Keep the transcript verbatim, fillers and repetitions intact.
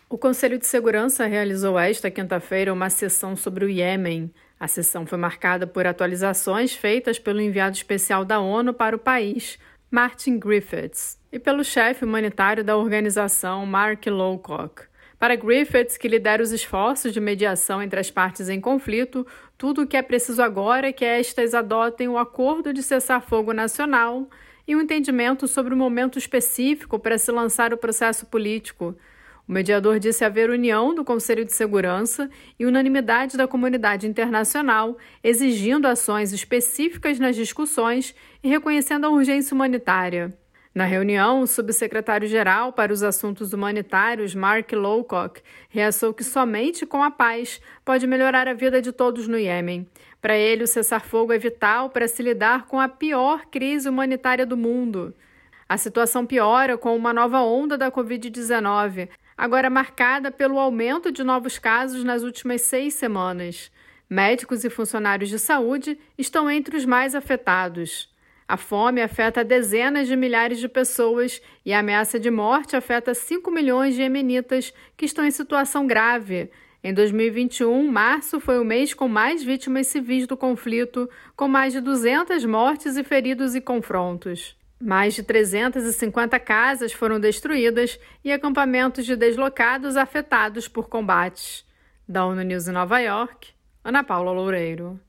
O Conselho de Segurança realizou esta quinta-feira uma sessão sobre o Iêmen. A sessão foi marcada por atualizações feitas pelo enviado especial da ONU para o país, Martin Griffiths, e pelo chefe humanitário da organização, Mark Lowcock. Para Griffiths, que lidera os esforços de mediação entre as partes em conflito, tudo o que é preciso agora é que estas adotem o acordo de cessar-fogo nacional e um entendimento sobre o momento específico para se lançar o processo político. O mediador disse haver união do Conselho de Segurança e unanimidade da comunidade internacional, exigindo ações específicas nas discussões e reconhecendo a urgência humanitária. Na reunião, o subsecretário-geral para os assuntos humanitários, Mark Lowcock, realçou que somente com a paz pode melhorar a vida de todos no Iêmen. Para ele, o cessar-fogo é vital para se lidar com a pior crise humanitária do mundo. A situação piora com uma nova onda da covid dezenove, agora marcada pelo aumento de novos casos nas últimas seis semanas. Médicos e funcionários de saúde estão entre os mais afetados. A fome afeta dezenas de milhares de pessoas e a ameaça de morte afeta cinco milhões de iemenitas que estão em situação grave. Em dois mil e vinte e um, março foi o mês com mais vítimas civis do conflito, com mais de duzentas mortes e feridos e confrontos. Mais de trezentas e cinquenta casas foram destruídas e acampamentos de deslocados afetados por combates. Da ONU News em Nova York, Ana Paula Loureiro.